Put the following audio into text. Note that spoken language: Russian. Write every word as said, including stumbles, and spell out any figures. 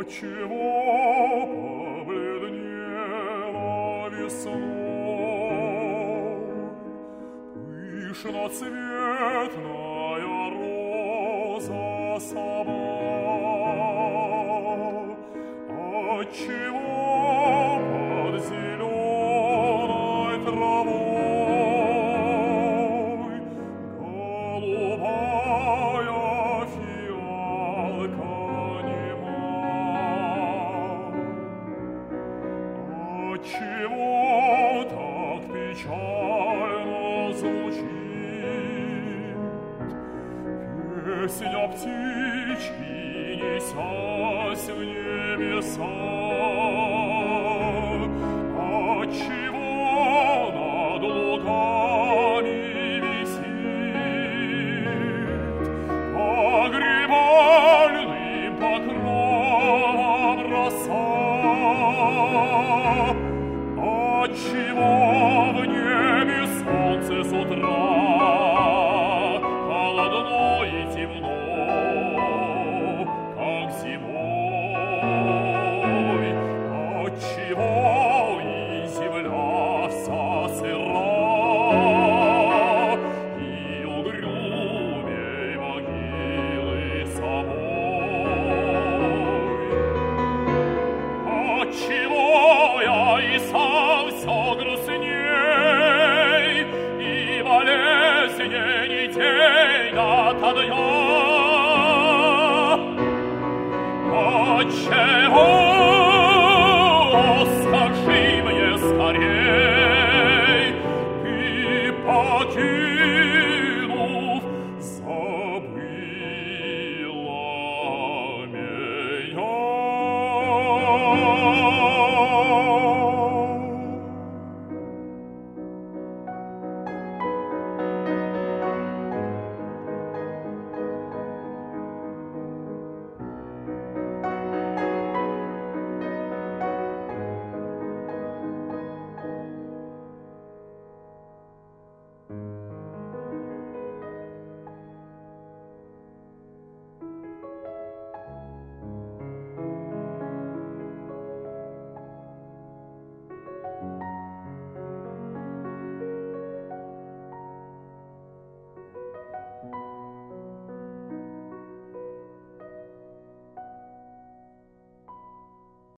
Отчего побледнела весной пышноцветная роза сама? Отчего под зеленой травой голубая фиалка нема? Отчего так печально звучит песня птички, несясь в небеса? Отчего над лугами висит погребальным покровом роса? Отчего в небе солнце с утра холодно и темно, как зимой? Отчего и земля вся сыра, и угрюмей могилы самой? Отчего я и сам все грустней, и болезненней день ото дня?